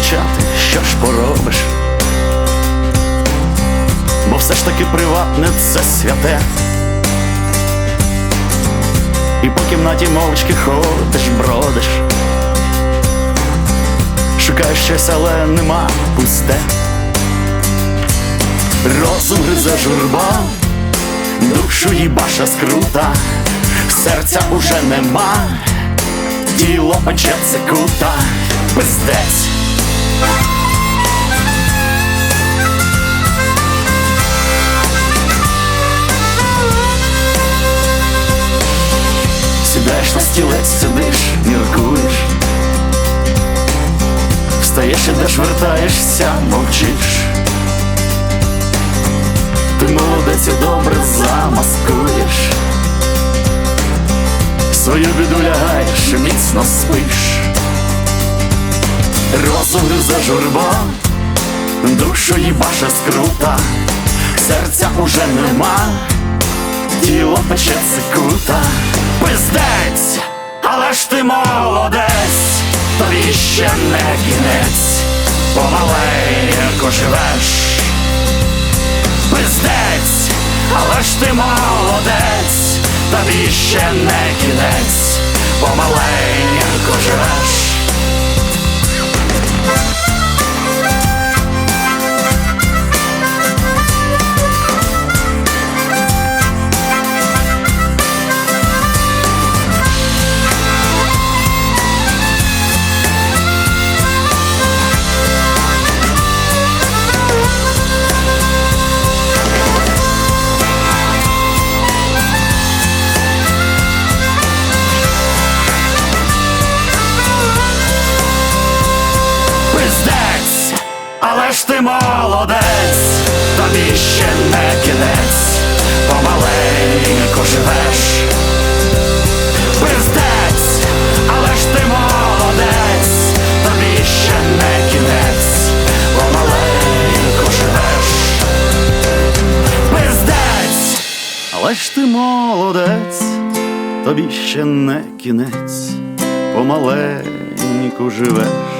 мовчати, що ж поробиш? Бо все ж таки приватне — це святе. І по кімнаті мовчки ходиш, бродиш, шукаєш щось, але нема, пусте. Розум гризе журба, душу їбаша скрута, серця уже нема, тіло пече цикута. Пиздець. Сідаєш на стілець, сидиш, міркуєш, встаєш, ідеш, вертаєшся, мовчиш. Ти молодець і добре замаскуєш, свою біду лягаєш, міцно спиш. Розум гризе журба, душу їбаша скрута, серця уже нема, тіло пече цикута. Пиздець, але ж ти молодець, тобі ще не кінець, помаленьку живеш. Пиздець, але ж ти молодець, тобі ще не кінець, помаленьку живеш. Але ж ти молодець, тобі ще не кінець, помаленьку живеш. Пиздець, але ж ти молодець, тобі ще не кінець, помаленьку живеш. Пиздець, але ж ти молодець, тобі ще не кінець, помаленьку живеш.